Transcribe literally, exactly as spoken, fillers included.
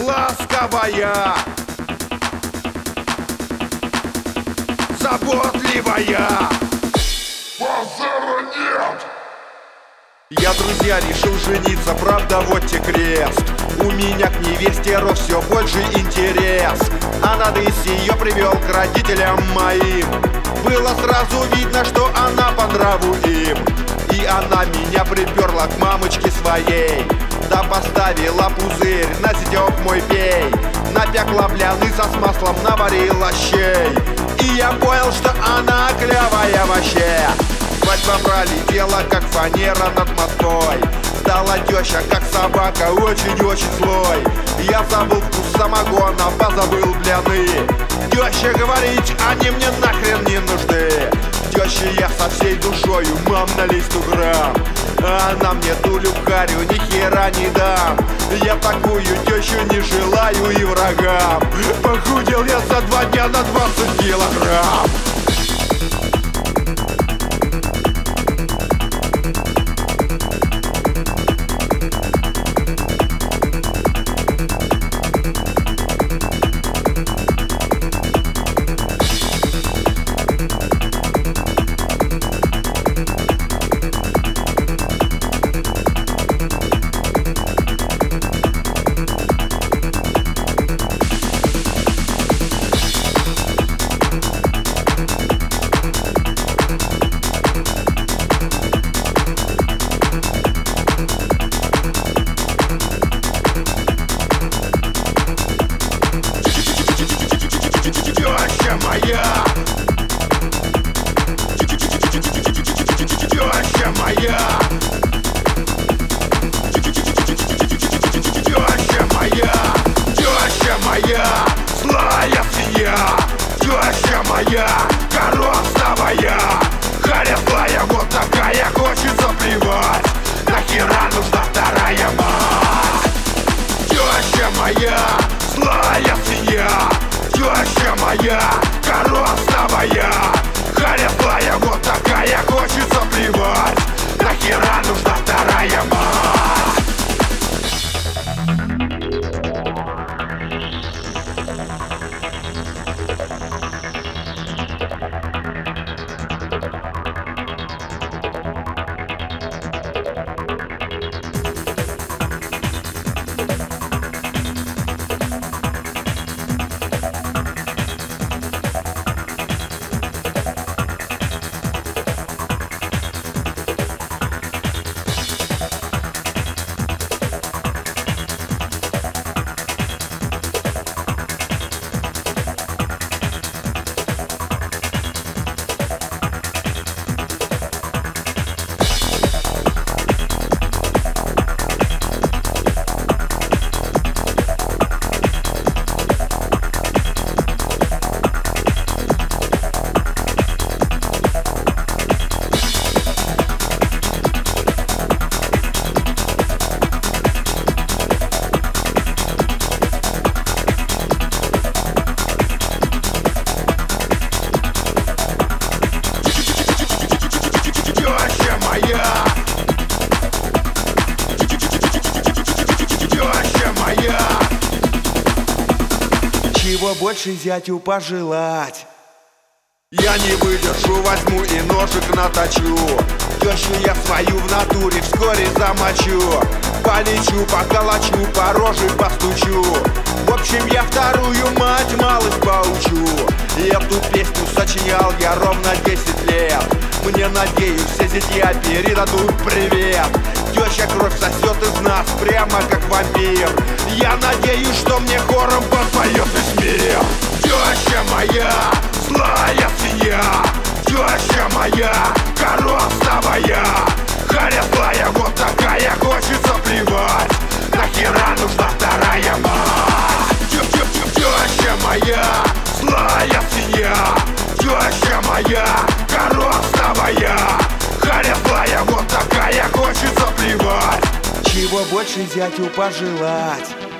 ласковая, заботливая. Базара нет! Я, друзья, решил жениться, правда, вот те крест. У меня к невесте рос все больше интерес. А надысь ее привел к родителям моим. Было сразу видно, что она по нраву им. И она меня приперла к мамочке своей. Да поставила пузырь на сидек мой пей. Напекла бляны-со с маслом, наварила щей. И я понял, что она клевая вообще. Свадьба пролетела, как фанера над Москвой. Стала теща, как собака, очень-очень злой. Я забыл вкус самогона, позабыл бляны. Теща говорит, они мне нахрен не нужны. Теща я со всей душою, мам, налей сто грамм. А она мне тулю харю, ни хера не дам. Я такую тещу не желаю и врагам. Похудел я за два дня на двадцать килограмм. Моя, теща моя, теща моя, теща моя, злая свинья, теща моя, коростовая, харя злая, вот такая, хочется плевать, нахера нужна вторая мать. Теща моя, злая свинья, теща моя, коростовая, харя злая, вот такая, хочется плевать, нахера нужна вторая мать. Чего больше зятю пожелать? Я не выдержу, возьму и ножик наточу. Тещу я свою в натуре вскоре замочу. Полечу, поколочу, по роже постучу. В общем, я вторую мать малость поучу. И эту песню сочинял я ровно десять лет. Мне, надеюсь, все зятья передадут привет. Теща кровь сосет из нас, прямо как вампир. Я надеюсь, что мне хором подпоет весь мир. Теща моя, злая свинья, теща моя, коростовая, харя злая, вот такая, хочется плевать, нахера нужна вторая мать. Теща моя, злая свинья, теща моя, коростовая, харя злая, вот такая, хочется плевать. Чего больше зятю пожелать?